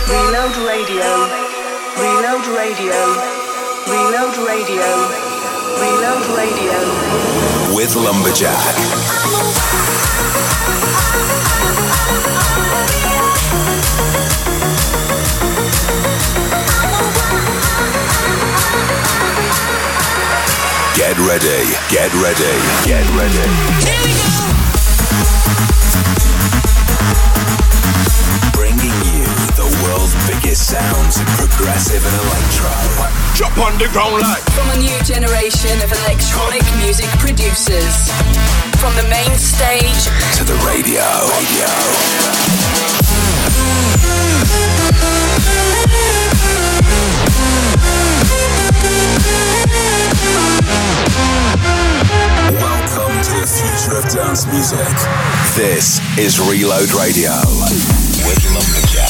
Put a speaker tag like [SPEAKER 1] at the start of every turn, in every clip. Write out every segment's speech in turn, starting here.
[SPEAKER 1] Reload radio. Reload radio. Reload radio. Reload radio.
[SPEAKER 2] With Lumberjack. Get ready, get ready, get ready.
[SPEAKER 3] Here we go!
[SPEAKER 2] Bringing you the world's biggest sounds in progressive and electro.
[SPEAKER 4] Jump on the ground like.
[SPEAKER 3] From a new generation of electronic music producers. From the main stage
[SPEAKER 2] to the radio. Welcome to the future of dance music. This is Reload Radio with Lumberjack.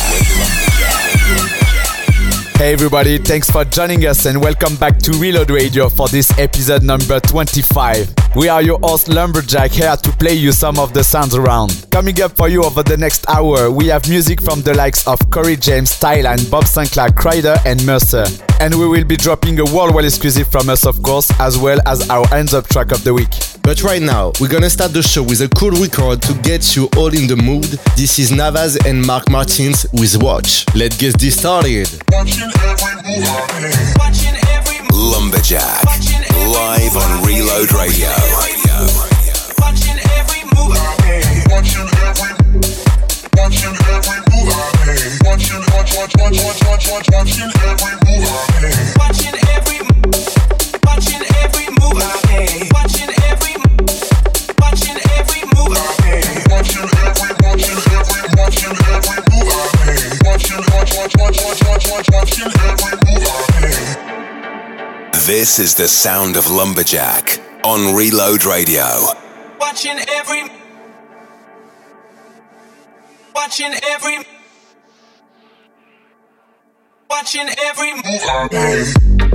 [SPEAKER 5] Hey everybody, thanks for joining us and welcome back to Reload Radio for this episode number 25. We are your host Lumberjack, here to play you some of the sounds around. Coming up for you over the next hour, we have music from the likes of Corey James, Thailand, Bob Sinclair, Kryder and Mercer. And we will be dropping a worldwide exclusive from us, of course, as well as our hands up track of the week.
[SPEAKER 6] But right now, we're gonna start the show with a cool record to get you all in the mood. This is Navas and Mark Martins with Watch. Let's get this started.
[SPEAKER 2] Lumberjack, live on Reload Radio.
[SPEAKER 7] Watching every move I make. Watching every move I make. Watching every move I make. Watching every move I make. Watching every move I make.
[SPEAKER 2] This is the sound of Lumberjack on Reload Radio.
[SPEAKER 7] Watching every move I make.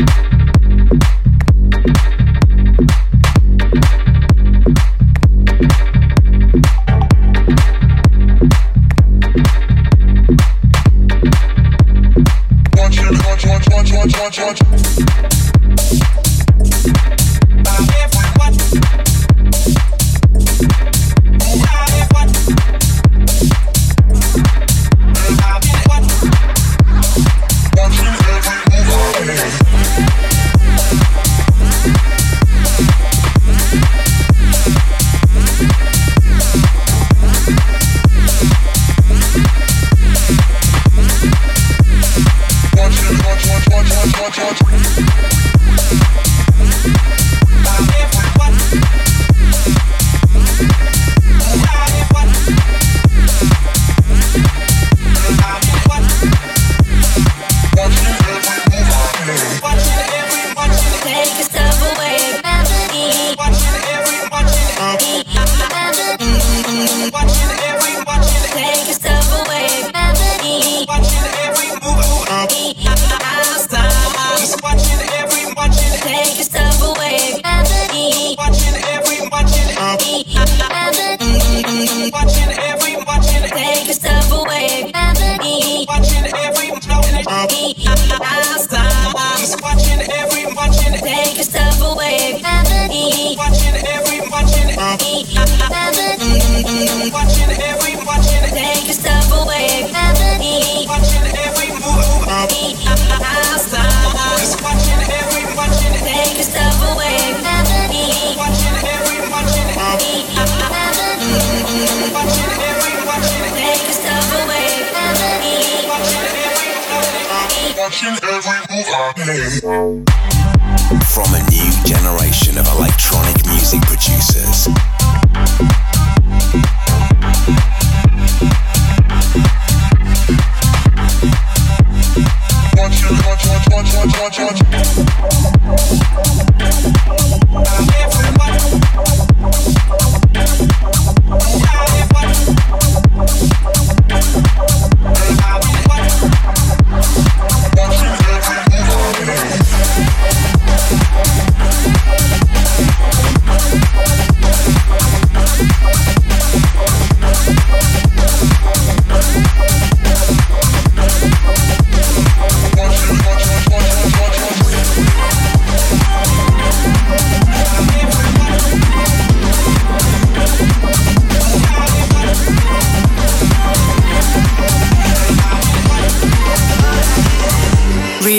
[SPEAKER 2] From a new generation of electronic music producers.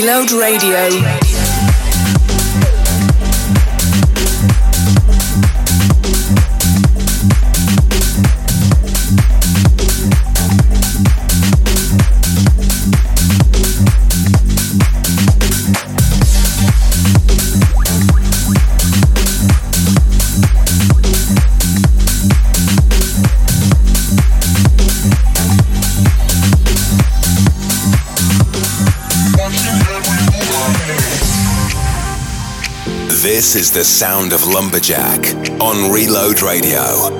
[SPEAKER 3] Reload Radio.
[SPEAKER 2] This is the sound of Lumberjack on Reload Radio.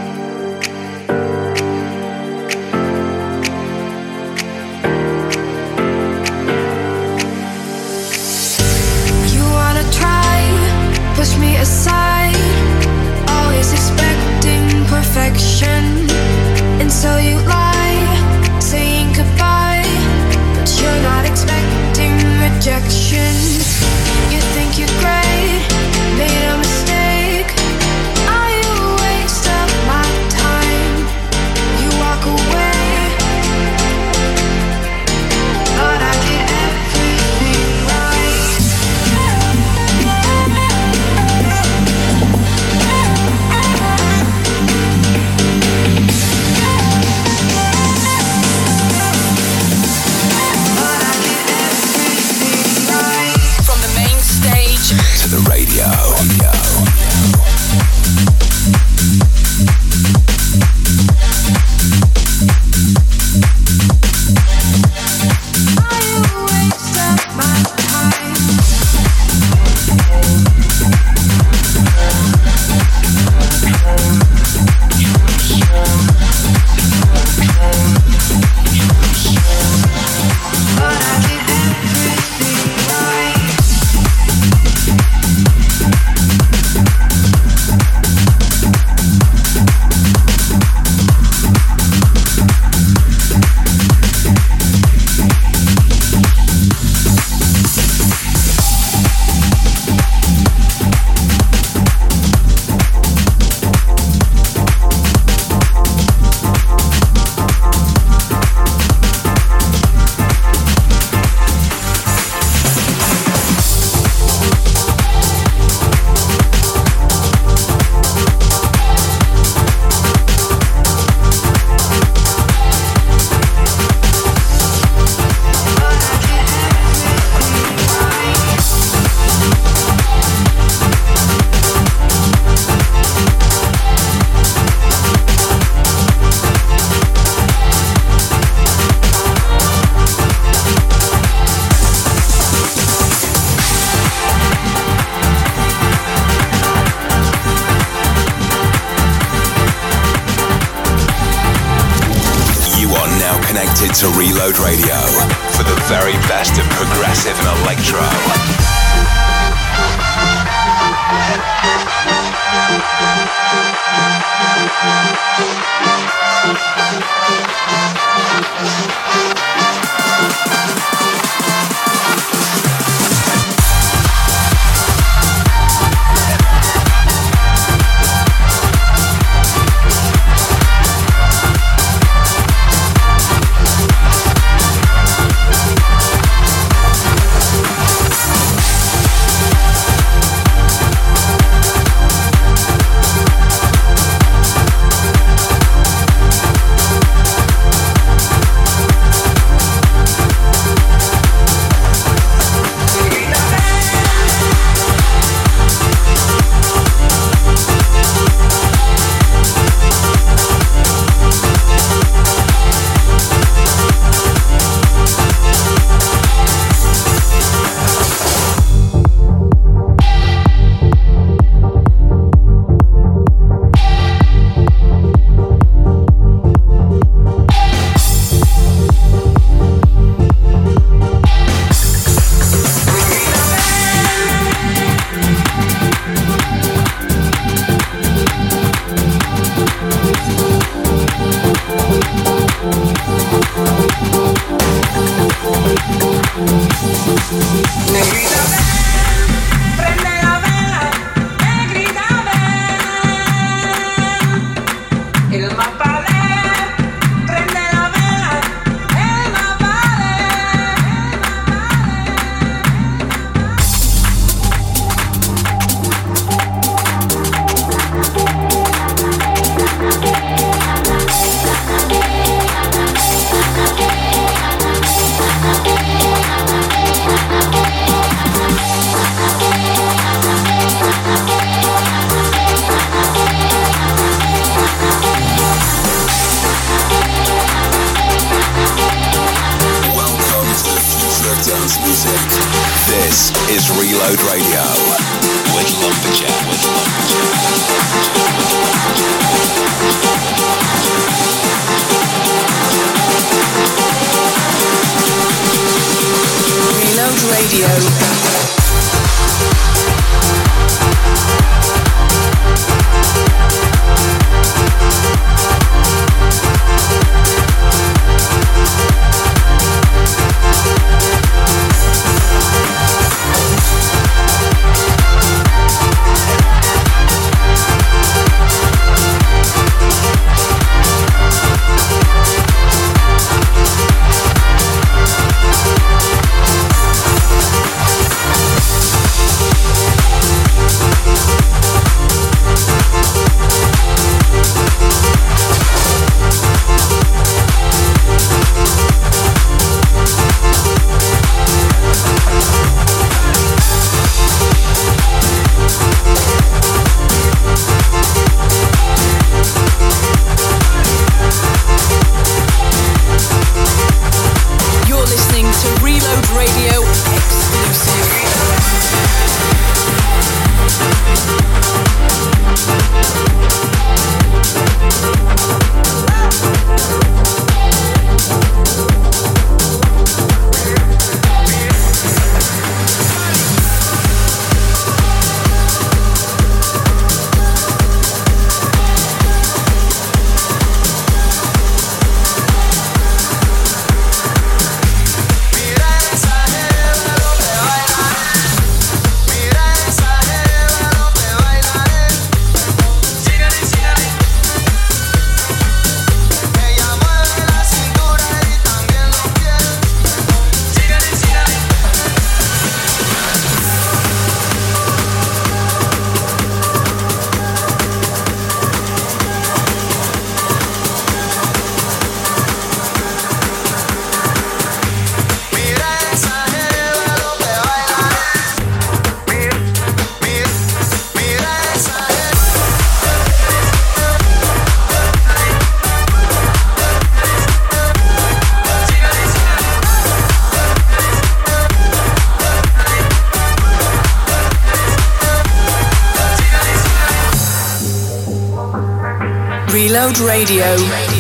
[SPEAKER 2] To Reload Radio for the very best of progressive and electro. Reload Radio with Lumberjack.
[SPEAKER 1] Reload Radio. Reload Radio.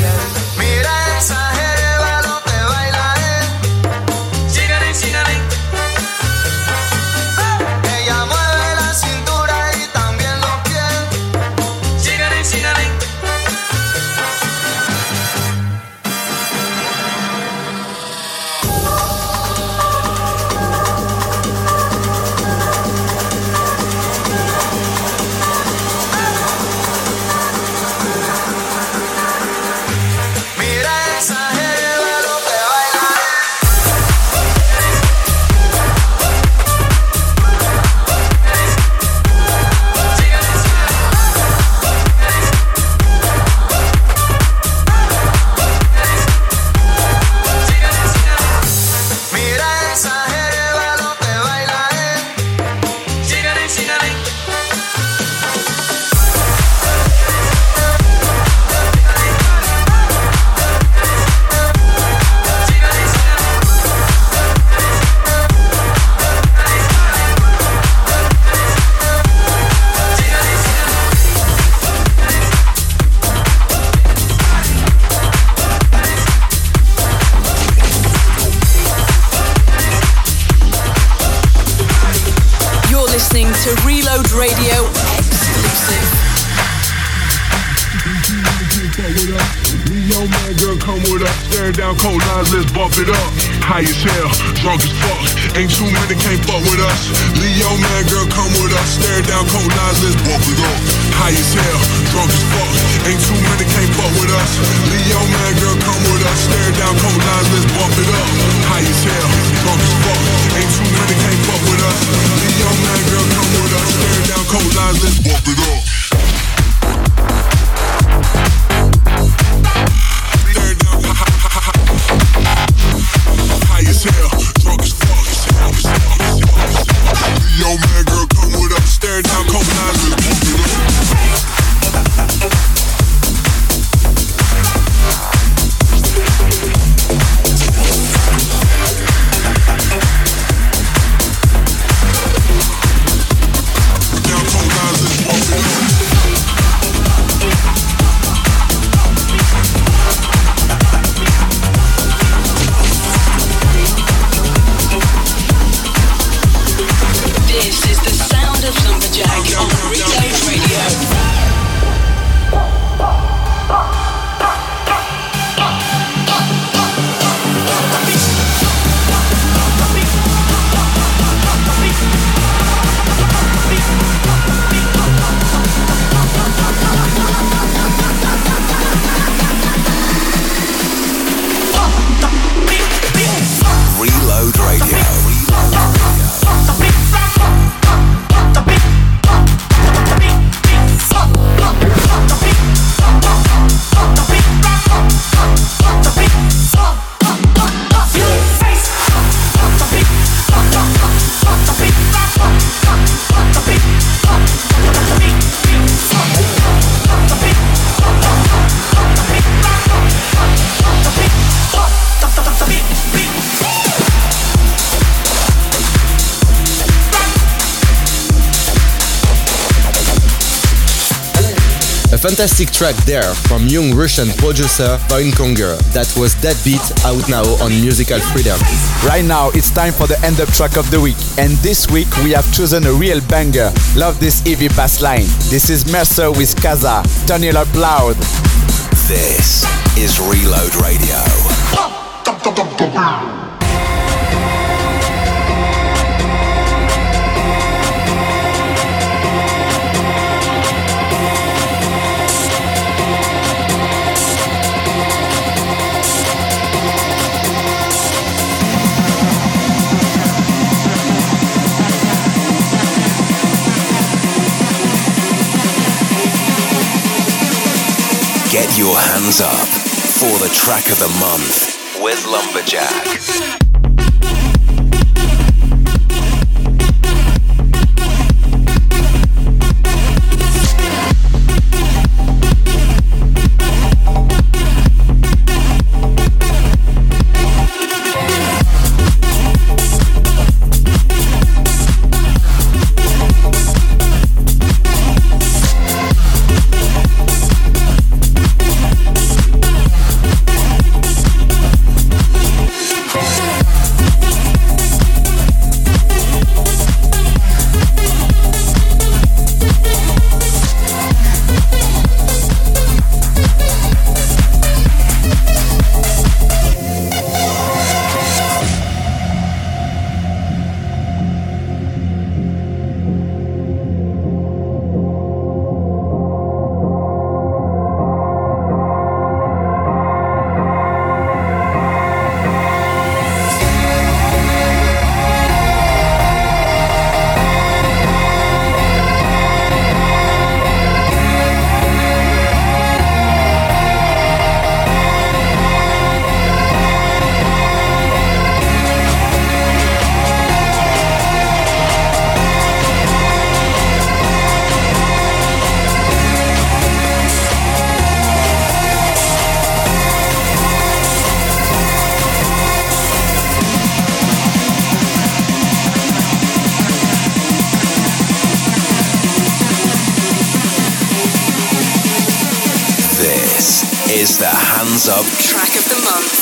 [SPEAKER 4] Cold lines, let's bump it up. High as hell, drunk as fuck. Ain't too many can't fuck with us. Leo man, girl, come with us. Staring down cold lines, let's bump it up. High as hell, drunk as fuck. Ain't too many can't fuck with us. Leo man, girl, come with us. Staring down cold lines, let's bump it up. High as hell, drunk as fuck. Ain't too many can't fuck with us. Leo man, girl, come with us. Staring down cold lines, let's bump it up. Yo, man, girl, come with us. Staring down cold lines, let's bump it up.
[SPEAKER 6] Fantastic track there from young Russian producer Vainkonger. That was That Beat, out now on Musical Freedom.
[SPEAKER 5] Right now it's time for the end up track of the week, and this week we have chosen a real banger. Love this heavy bass line. This is Mercer with Kaza. Turn it up loud.
[SPEAKER 2] This is Reload Radio. Get your hands up for the track of the month with Lumberjack. Is the Hands Up
[SPEAKER 3] Track of the Month.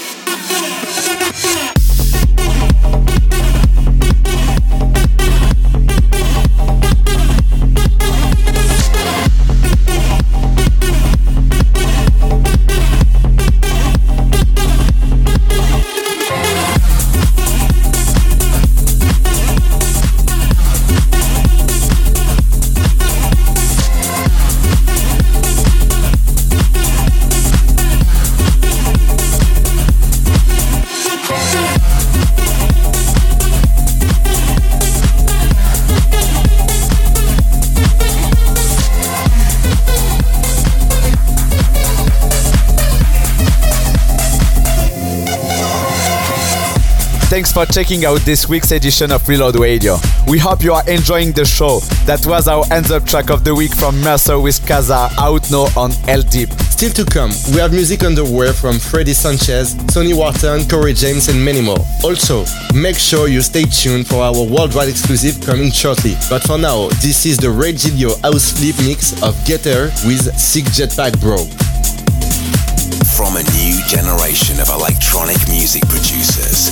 [SPEAKER 5] Thanks for checking out this week's edition of Reload Radio. We hope you are enjoying the show. That was our Hands Up track of the week from Mercer with Kaza, out now on El Deep.
[SPEAKER 6] Still to come, we have music underway from Freddie Sanchez, Sonny Wharton, Corey James and many more. Also, make sure you stay tuned for our worldwide exclusive coming shortly. But for now, this is the Regilio House Flip mix of Get Her with Sick Jetpack Bro.
[SPEAKER 2] From a new generation of electronic music producers.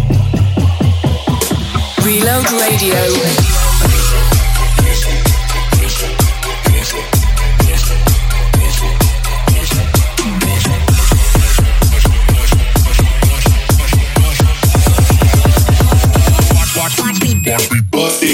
[SPEAKER 3] Reload Radio.
[SPEAKER 7] Watch me, buddy.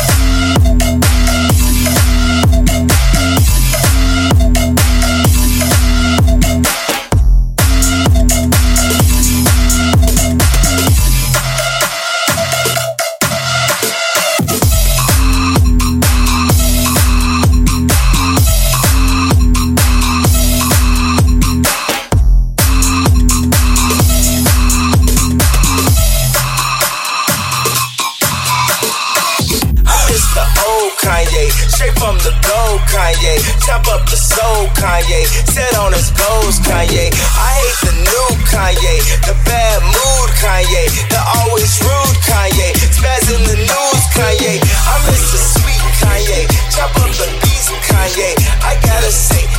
[SPEAKER 8] Kanye, chop up the soul, Kanye, set on his goals, Kanye. I hate the new Kanye, the bad mood, Kanye, the always rude Kanye, spaz in the news, Kanye. I'm Mr. Sweet Kanye, chop up the beast, Kanye. I gotta say,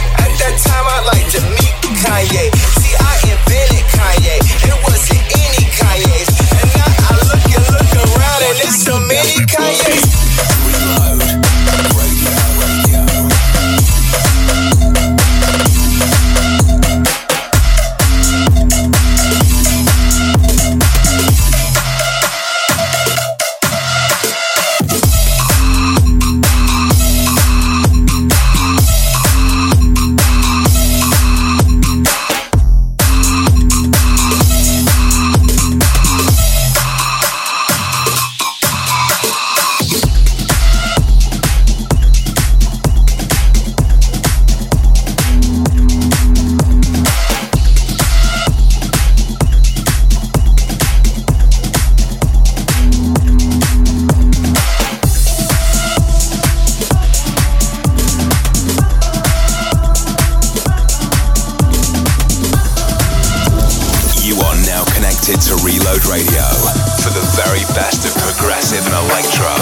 [SPEAKER 2] You are now connected to Reload Radio for the very best of progressive and electro.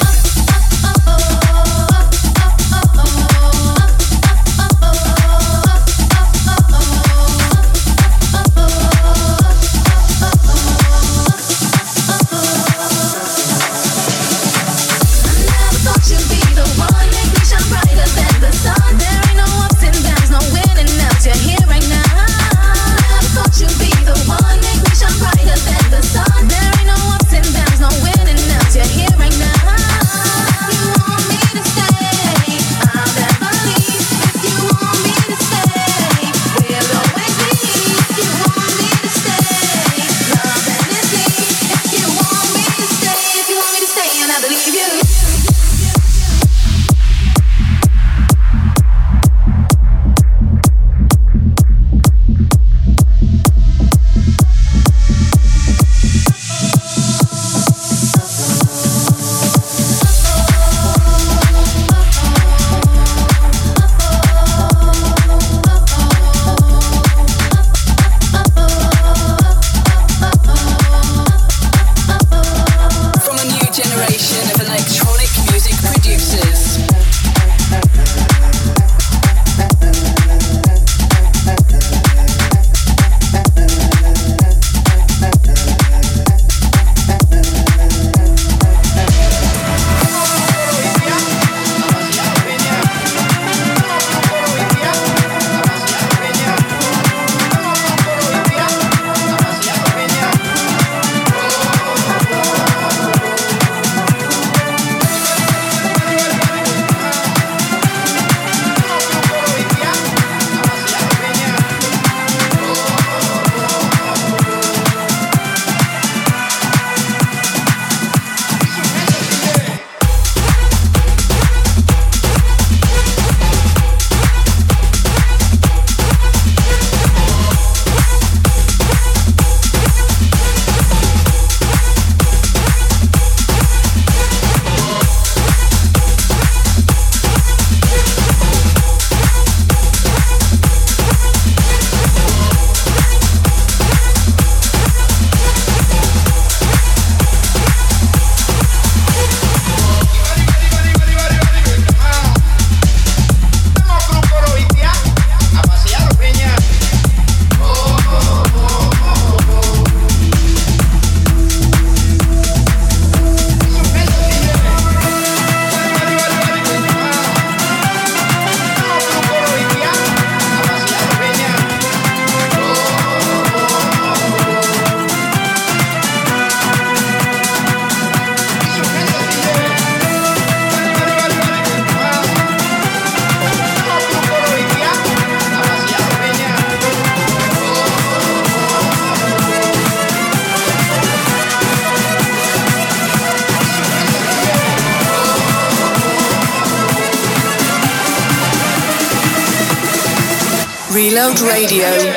[SPEAKER 3] Reload Radio.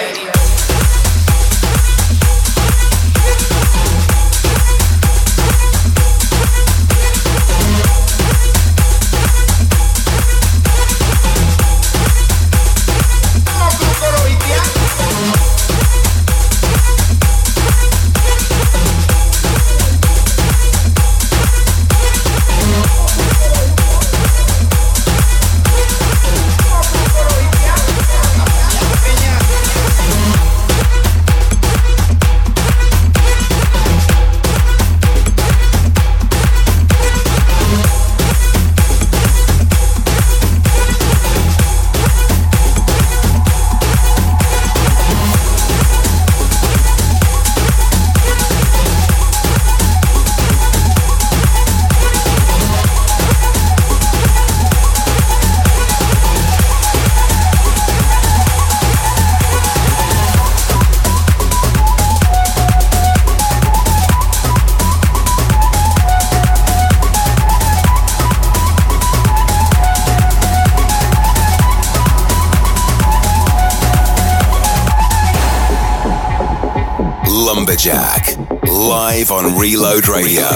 [SPEAKER 2] Lumberjack, live on Reload Radio.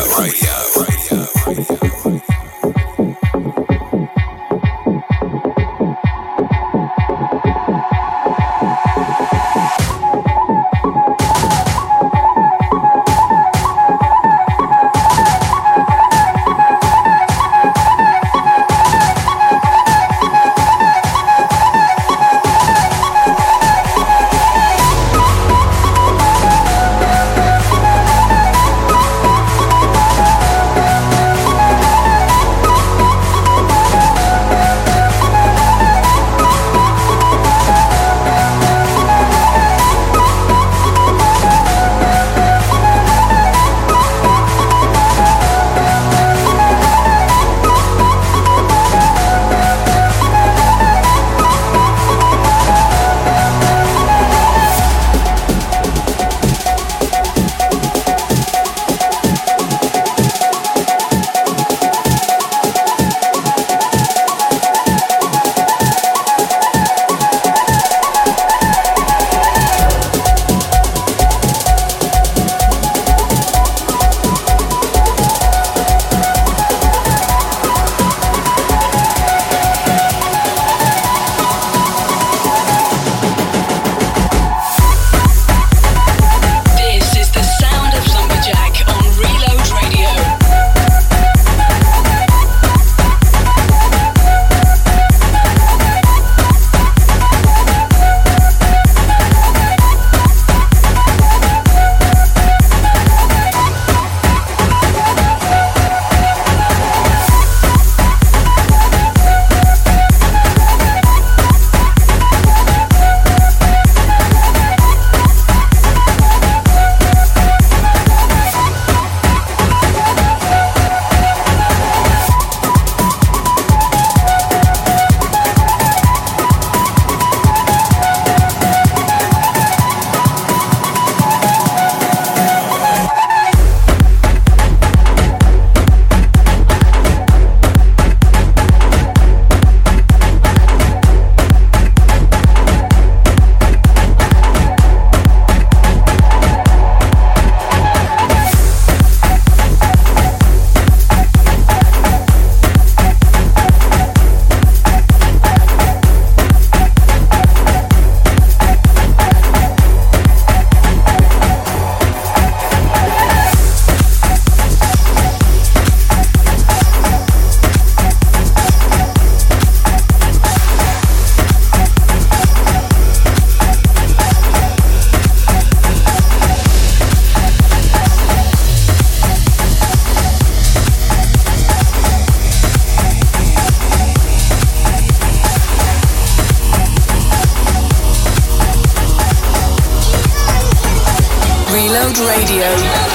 [SPEAKER 3] Reload Radio.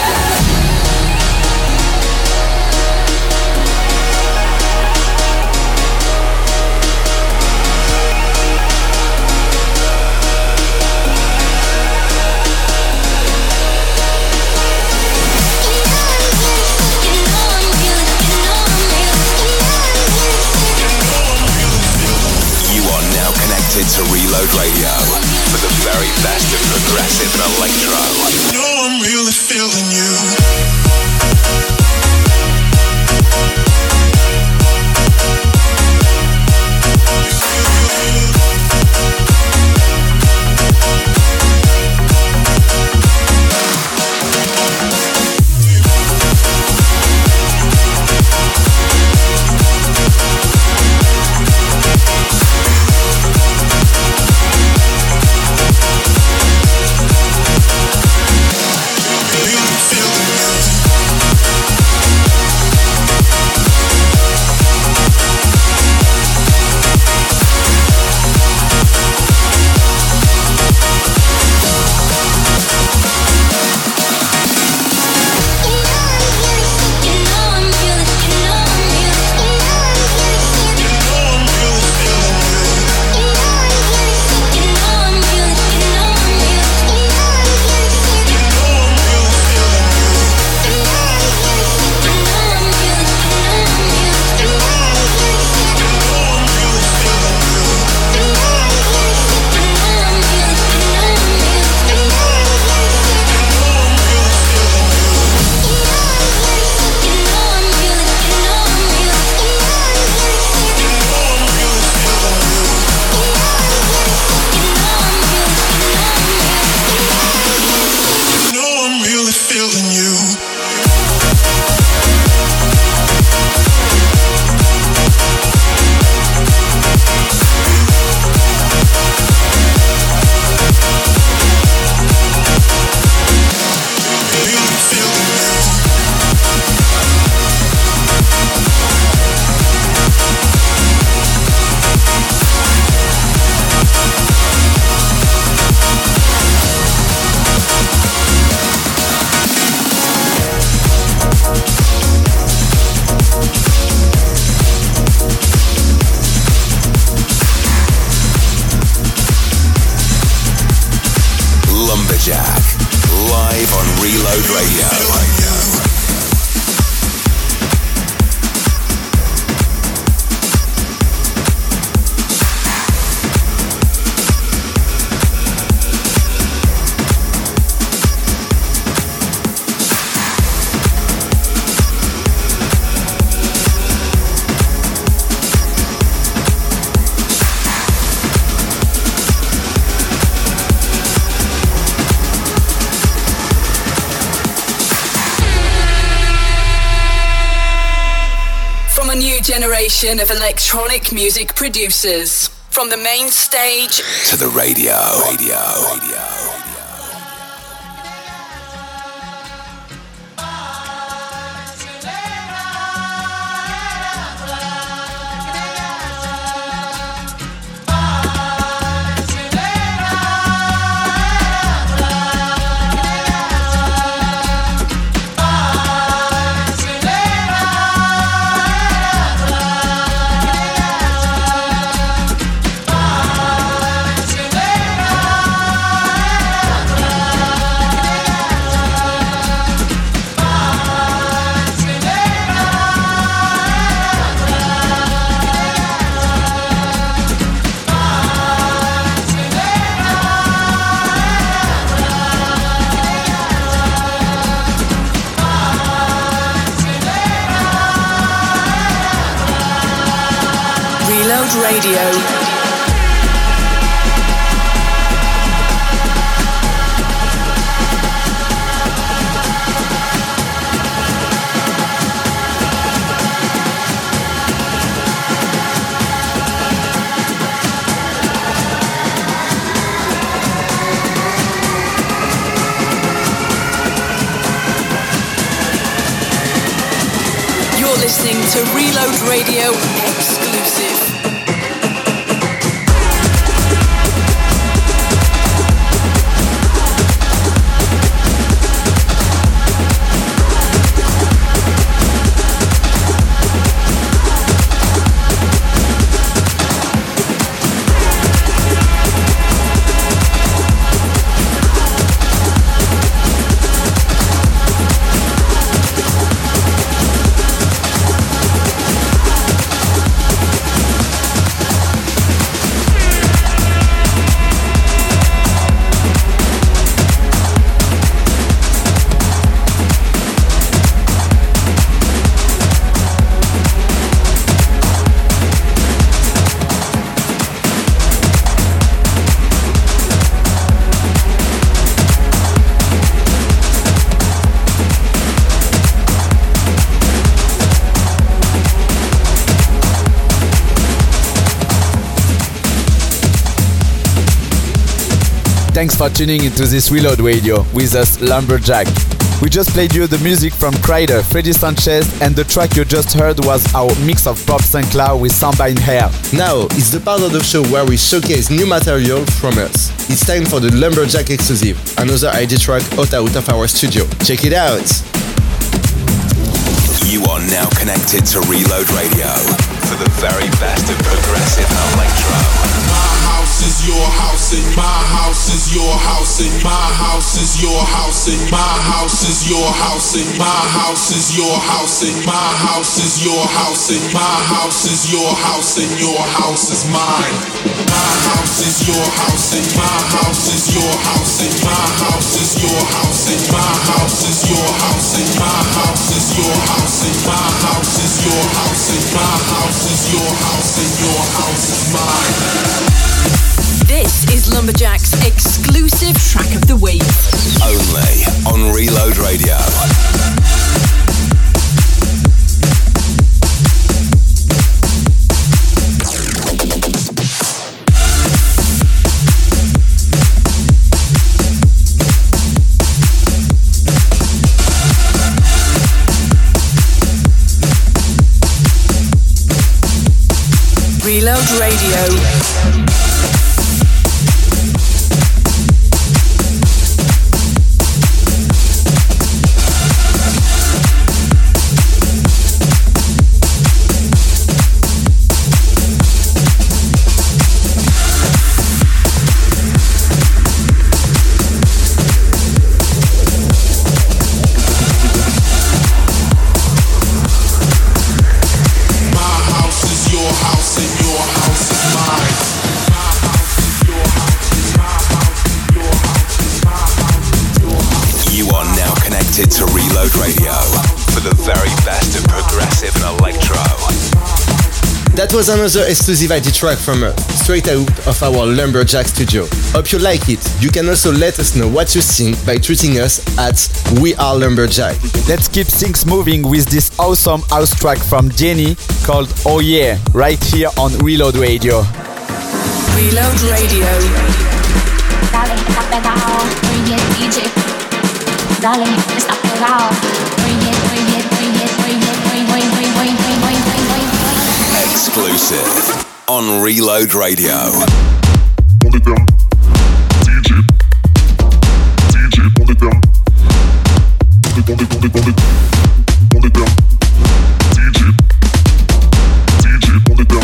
[SPEAKER 2] To Reload Radio for the very best of progressive and electro.
[SPEAKER 7] You know I'm really feeling you.
[SPEAKER 3] Generation of electronic music producers. From the main stage
[SPEAKER 2] to the radio.
[SPEAKER 3] Radio. Listening to Reload Radio exclusive.
[SPEAKER 5] Thanks for tuning into this Reload Radio with us, Lumberjack. We just played you the music from Kryder, Freddy Sanchez, and the track you just heard was our mix of Bob Sinclair with Samba in Hair.
[SPEAKER 6] Now, it's the part of the show where we showcase new material from us. It's time for the Lumberjack exclusive, another ID track out of our studio. Check it out!
[SPEAKER 2] You are now connected to Reload Radio for the very best of progressive electro.
[SPEAKER 4] Is your house and my house is your house and my house is your house and my house is your house and my house is your house and my house is your house and my house is your house and your house is mine. My house is your house and my house is your house and my house is your house and my house is your house and my house is your house and my house is your house and my house is your house and your house is mine.
[SPEAKER 3] This is Lumberjack's exclusive track of the week.
[SPEAKER 2] Only on Reload Radio.
[SPEAKER 3] Reload Radio.
[SPEAKER 2] To Reload Radio for the very best of progressive and electro.
[SPEAKER 6] That was another exclusive ID track from us, straight out of our Lumberjack studio. Hope you like it. You can also let us know what you think by tweeting us at We Are Lumberjack.
[SPEAKER 5] Let's keep things moving with this awesome house track from Jenny called Oh Yeah, right here on Reload Radio.
[SPEAKER 3] Reload Radio.
[SPEAKER 9] Dale, está pegado.
[SPEAKER 2] Exclusive on Reload Radio.
[SPEAKER 4] Hold it down. DJ, hold it down. Hold it down. DJ, hold it down. Hold it down.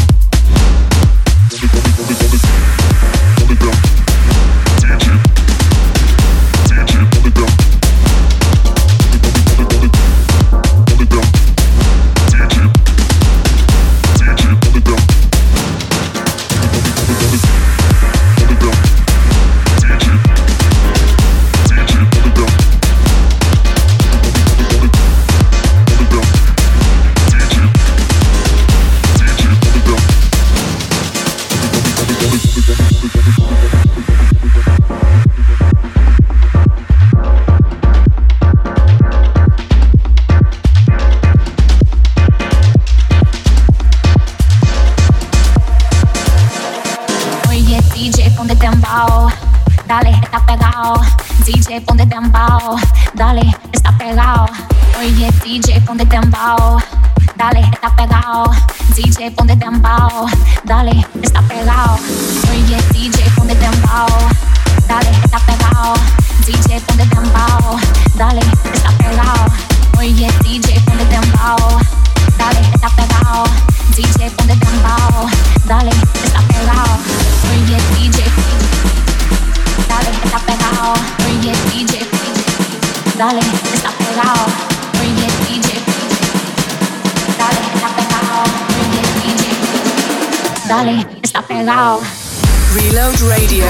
[SPEAKER 9] Dale, está pegado. DJ, ponte dembow. Dale, está pegado. Oye, DJ, ponte dembow. Dale, está pegado. DJ, ponte dembow. Dale, está pegado. Oye, DJ, ponte dembow. Dale, está pegado. DJ, ponte dembow. Dale, está pegado. Oye, DJ, ponte dembow. Dale, está pegado. DJ, ponte dembow. Dale, está pegado. Oye, DJ. Dale, está pegado. Oye, DJ. Dale, está pegado. Oye, DJ. Dale, está pegado. Oye, DJ. Dale, está pegado.
[SPEAKER 3] Reload Radio.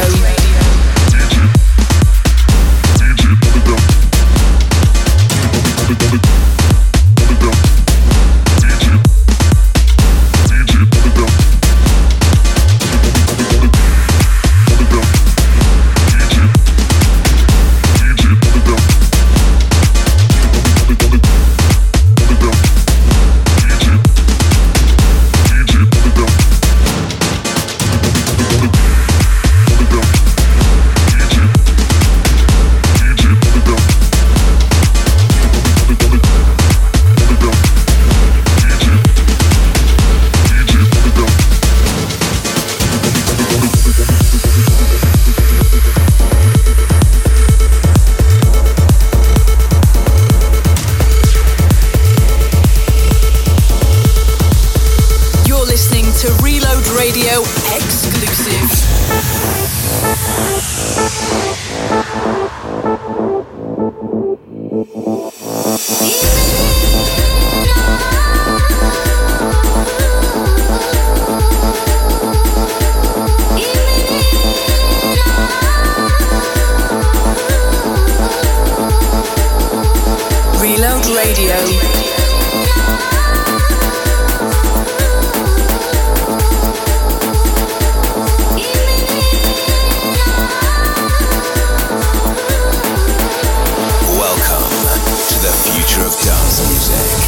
[SPEAKER 3] Reload Radio.
[SPEAKER 2] Future of dance music.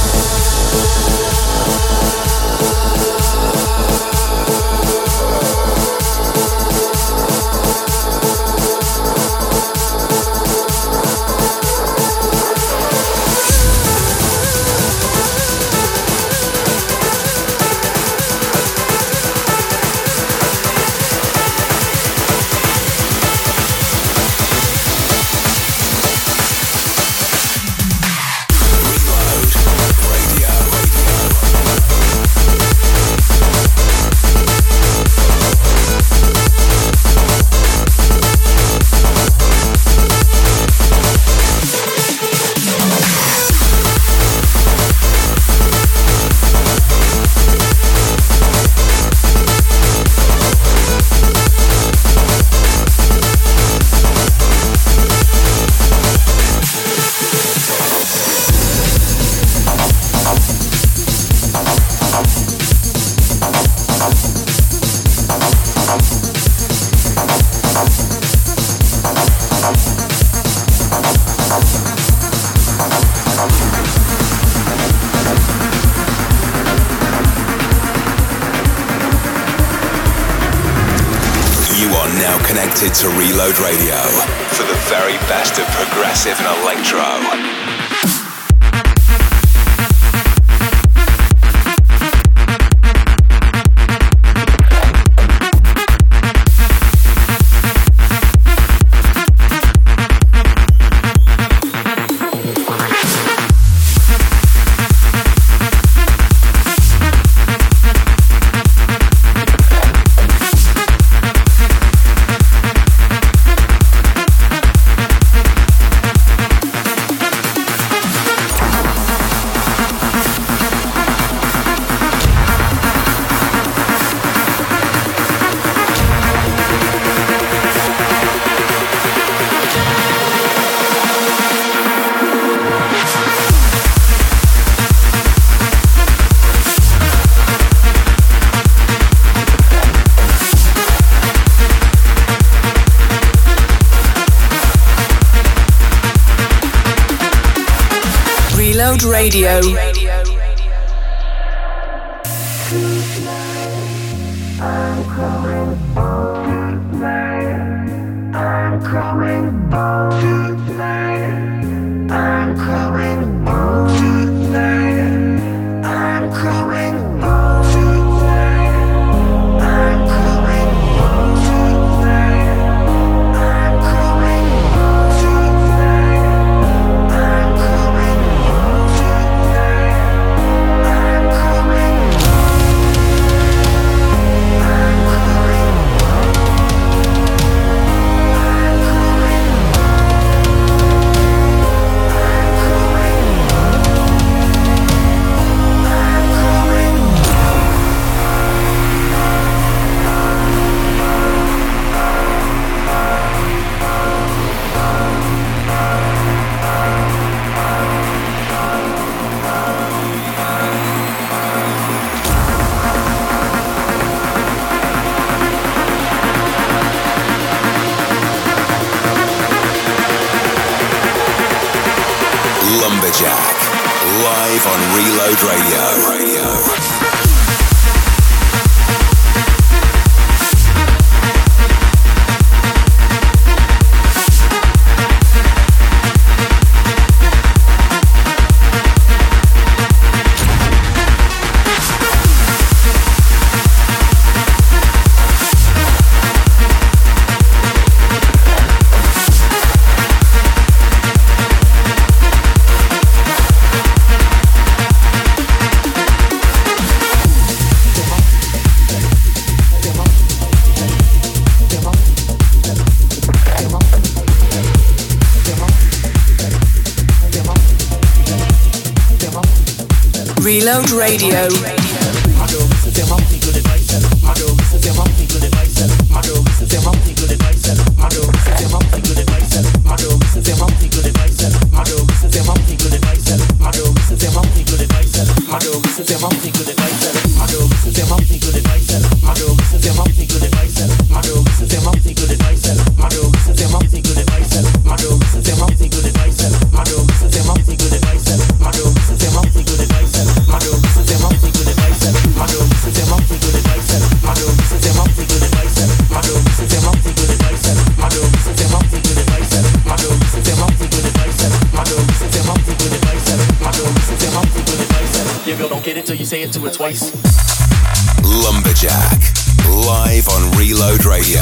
[SPEAKER 2] To Reload Radio for the very best of progressive and electro.
[SPEAKER 3] Radio.
[SPEAKER 2] Lumberjack, live on Reload Radio.
[SPEAKER 3] Reload Radio.
[SPEAKER 7] Good advice.
[SPEAKER 10] Your girl don't get it till you say it to her twice.
[SPEAKER 2] Lumberjack, live on Reload Radio.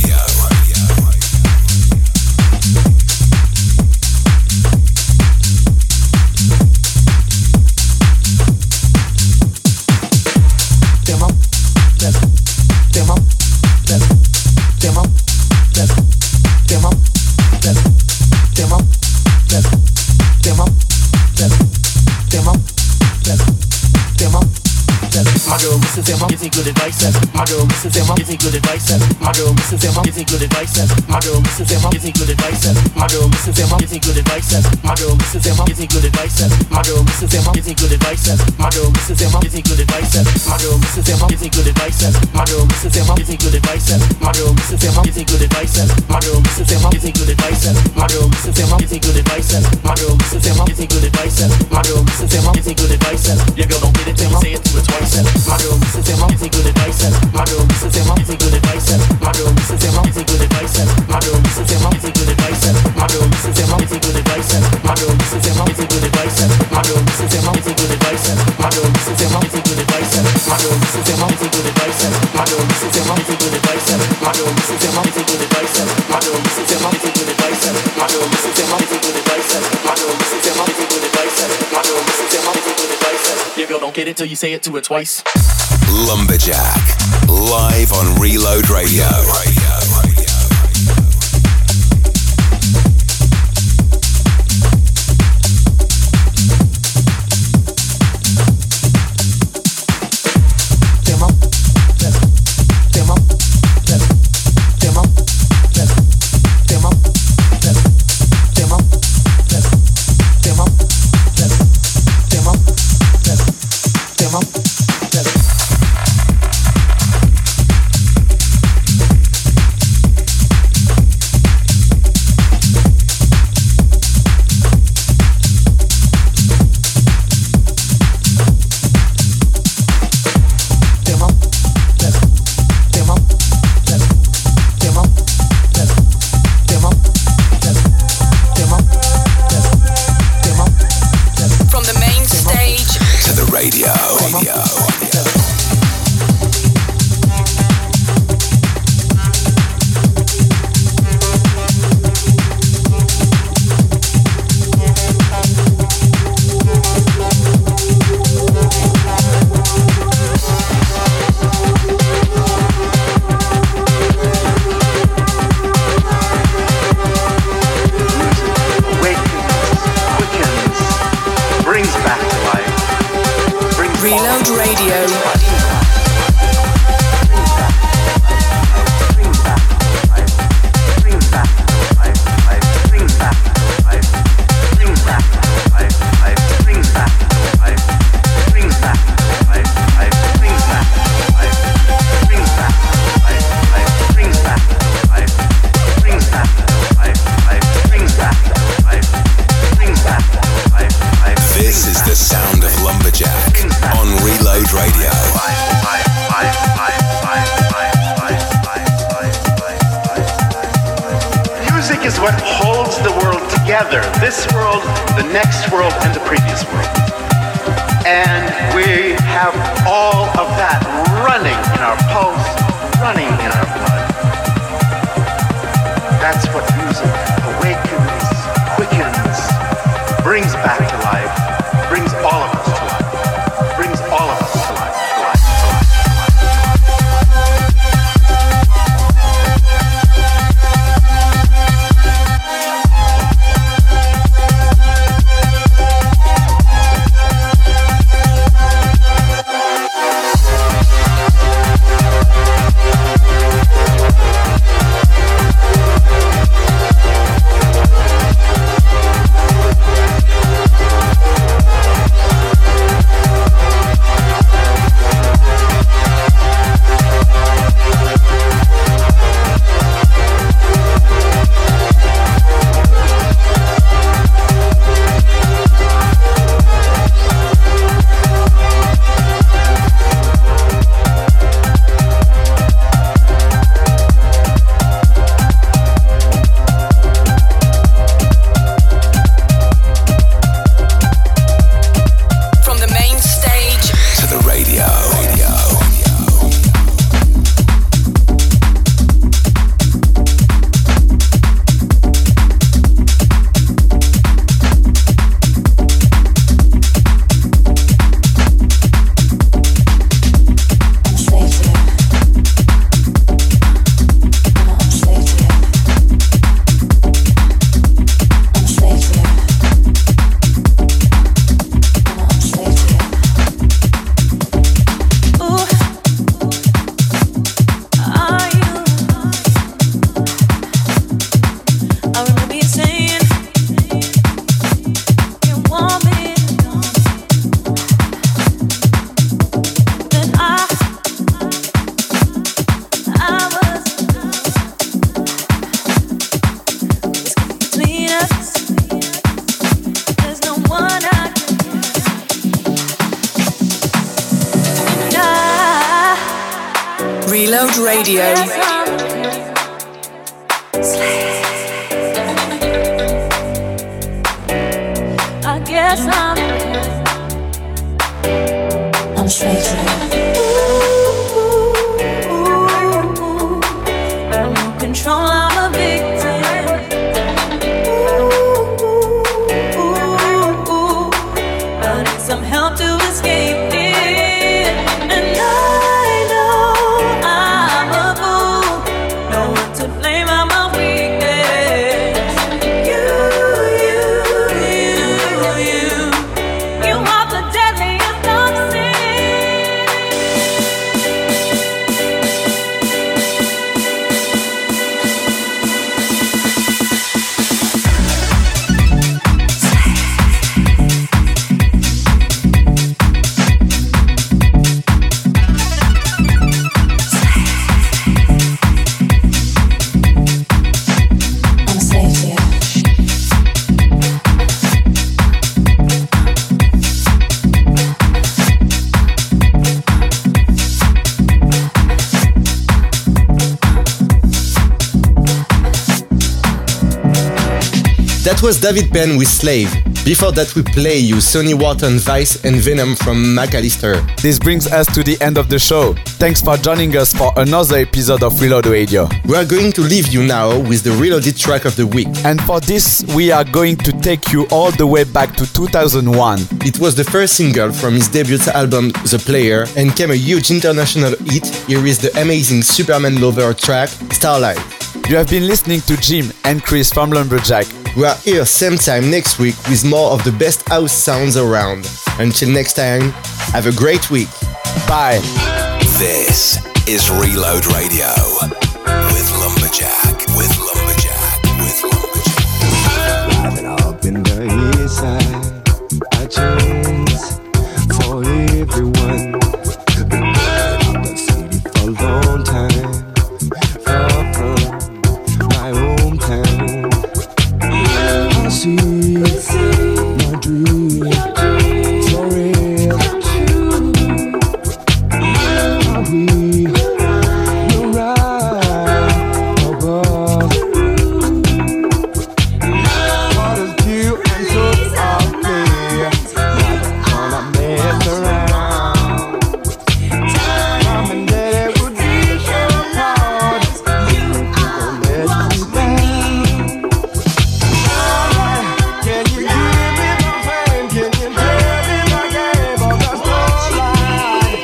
[SPEAKER 10] Gives me good advice. My girl listens and gives me good advice. My girl listens and gives me good advice. My girl listens and gives me good advice. My girl listens and gives me good advice. My girl listens and gives me good advice. My girl listens and gives me good advice. My girl listens and gives me good advice. My girl listens and gives me good advice. My girl listens and gives me good advice. My girl listens and gives me good advice. My girl listens and gives me good advice. My girl listens and gives me good advice. My girl listens and gives me good advice. My girl listens and gives me good advice. Your girl don't get it till you say it to her twice. My girl listens and gives me good advice. My girl listens and gives me good advice. My girl listens and gives me good advice. My girl listens and gives me good advice. My girl listens and gives me good advice. My girl listens and gives me good advice. My girl listens and gives me good advice. My girl listens and gives me good advice. My girl listens and gives me good advice. My girl listens and gives me good advice. My girl listens and gives me good advice. My girl listens and gives me good advice. My girl listens and gives me good advice. My girl listens and gives me good advice. My girl listens and gives me good advice. Your girl don't get it till you say it to her twice.
[SPEAKER 2] Lumberjack, live on Reload Radio.
[SPEAKER 3] Reload Radio.
[SPEAKER 11] I guess I'm straight to control, I'm a victim. I need some help to escape it. And I know I'm a fool. No one to blame, I'm a weakness. You are the deadliest toxin.
[SPEAKER 6] That was David Penn with Slave. Before that we play you Sonny Wharton, Vice and Venom from McAllister.
[SPEAKER 5] This brings us to the end of the show. Thanks for joining us for another episode of Reload Radio.
[SPEAKER 6] We are going to leave you now with the Reloaded track of the week.
[SPEAKER 5] And for this, we are going to take you all the way back to 2001.
[SPEAKER 6] It was the first single from his debut album The Player and came a huge international hit. Here is the amazing Superman Lover track, Starlight.
[SPEAKER 5] You have been listening to Jim and Chris from Lumberjack.
[SPEAKER 6] We are here same time next week with more of the best house sounds around. Until next time, have a great week.
[SPEAKER 5] Bye.
[SPEAKER 2] This is Reload Radio with Lumberjack.
[SPEAKER 12] Driving up in the east side, I chase for everyone. Been out the city for a long time, far from my hometown. I see my dream for real. I will rise above. What is due and so softly, not gonna mess around. Mom and Daddy would be so proud. Don't let me down. Can you give me my fame? Can you tell me my game of the starlight?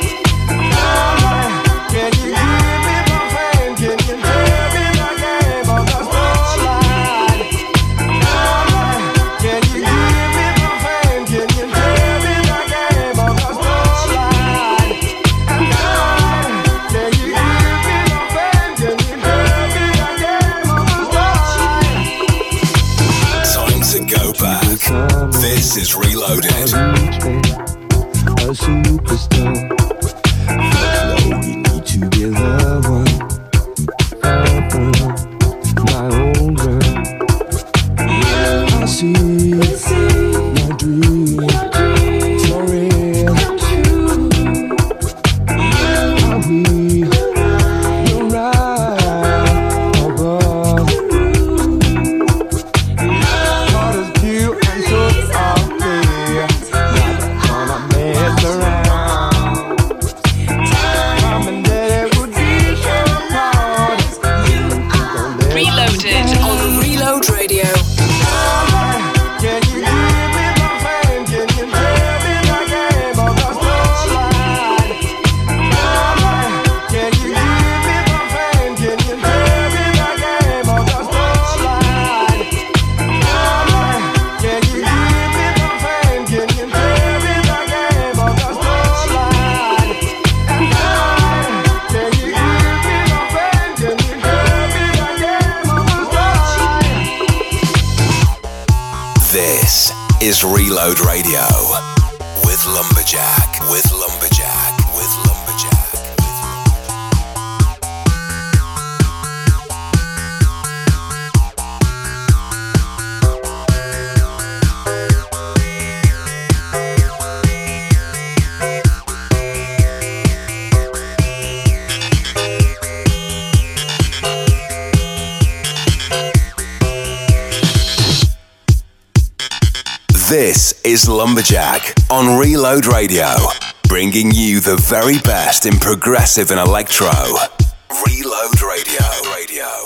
[SPEAKER 12] Can you give me my fame? Can you tell me my game of the starlight? Can you give me my fame? Can you tell me my game of the starlight? Can you give me my fame? Can you tell me my game of the starlight?
[SPEAKER 2] Time to go back. This is Reloaded.
[SPEAKER 12] A superstar. Flow, you need to be the one. Far from my own girl. I see my dream for real. I will rise above. What is due and so softly, not gonna mess around. Mom and Daddy would be so proud. Don't let
[SPEAKER 3] Reloaded on Reload Radio.
[SPEAKER 12] Can you give me my fame? Can you tell me my game of the starlight? Can you give me my fame? Can you tell me my game of the starlight? Can you give me my fame? Can you tell me my game of the starlight? Can you give me my fame? Can you tell me my game of the starlight?
[SPEAKER 2] This is Reload Radio with Lumberjack. With Lumberjack. With Lumberjack. This is Lumberjack on Reload Radio, bringing you the very best in progressive and electro. Reload Radio.